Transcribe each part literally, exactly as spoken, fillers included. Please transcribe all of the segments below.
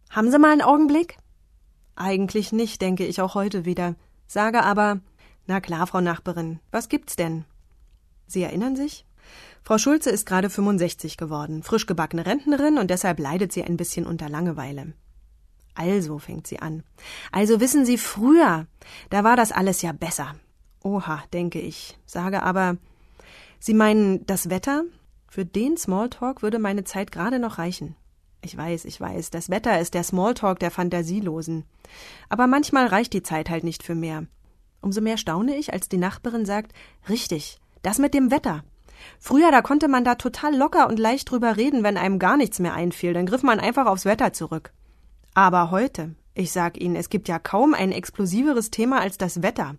Haben Sie mal einen Augenblick? Eigentlich nicht, denke ich auch heute wieder. Sage aber, na klar, Frau Nachbarin, was gibt's denn? Sie erinnern sich? Frau Schulze ist gerade fünfundsechzig geworden, frisch gebackene Rentnerin und deshalb leidet sie ein bisschen unter Langeweile. Also, fängt sie an. Also wissen Sie, früher, da war das alles ja besser. Oha, denke ich, sage aber, Sie meinen das Wetter? Für den Smalltalk würde meine Zeit gerade noch reichen. Ich weiß, ich weiß, das Wetter ist der Smalltalk der Fantasielosen. Aber manchmal reicht die Zeit halt nicht für mehr. Umso mehr staune ich, als die Nachbarin sagt, richtig, das mit dem Wetter. Früher, da konnte man da total locker und leicht drüber reden, wenn einem gar nichts mehr einfiel, dann griff man einfach aufs Wetter zurück. Aber heute, ich sag Ihnen, es gibt ja kaum ein explosiveres Thema als das Wetter.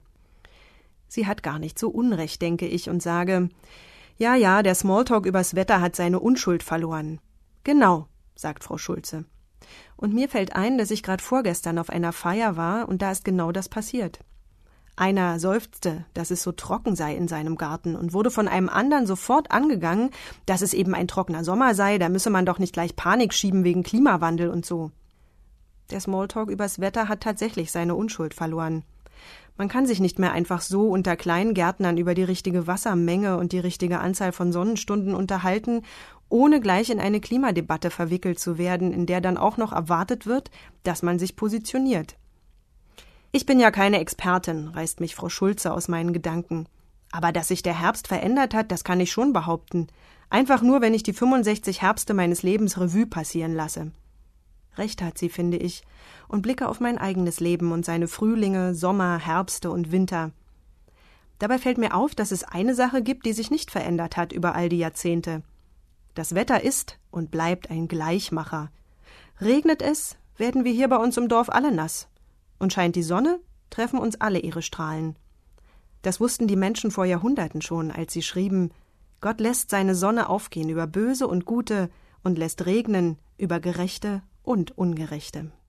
Sie hat gar nicht so Unrecht, denke ich, und sage, ja, ja, der Smalltalk übers Wetter hat seine Unschuld verloren. Genau, sagt Frau Schulze. Und mir fällt ein, dass ich gerade vorgestern auf einer Feier war und da ist genau das passiert. Einer seufzte, dass es so trocken sei in seinem Garten und wurde von einem anderen sofort angegangen, dass es eben ein trockener Sommer sei, da müsse man doch nicht gleich Panik schieben wegen Klimawandel und so. Der Smalltalk übers Wetter hat tatsächlich seine Unschuld verloren. Man kann sich nicht mehr einfach so unter kleinen Gärtnern über die richtige Wassermenge und die richtige Anzahl von Sonnenstunden unterhalten, ohne gleich in eine Klimadebatte verwickelt zu werden, in der dann auch noch erwartet wird, dass man sich positioniert. Ich bin ja keine Expertin, reißt mich Frau Schulze aus meinen Gedanken. Aber dass sich der Herbst verändert hat, das kann ich schon behaupten. Einfach nur, wenn ich die fünfundsechzig Herbste meines Lebens Revue passieren lasse. Recht hat sie, finde ich, und blicke auf mein eigenes Leben und seine Frühlinge, Sommer, Herbste und Winter. Dabei fällt mir auf, dass es eine Sache gibt, die sich nicht verändert hat über all die Jahrzehnte. Das Wetter ist und bleibt ein Gleichmacher. Regnet es, werden wir hier bei uns im Dorf alle nass. Und scheint die Sonne, treffen uns alle ihre Strahlen. Das wussten die Menschen vor Jahrhunderten schon, als sie schrieben, Gott lässt seine Sonne aufgehen über Böse und Gute und lässt regnen über Gerechte und Ungerechte.